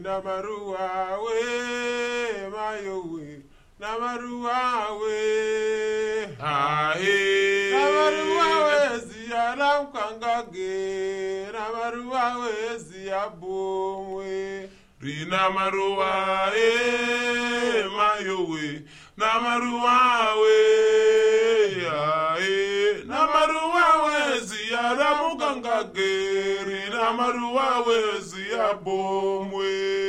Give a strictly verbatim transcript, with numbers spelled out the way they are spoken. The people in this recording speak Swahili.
Namarua we mayowe Namarua we Ae Namarua we ziyara mkangage Namarua we ziyabomwe Rina marua e mayowe Namarua we Ae Namarua we ziyara mkangage Rina marua we ziyabomwe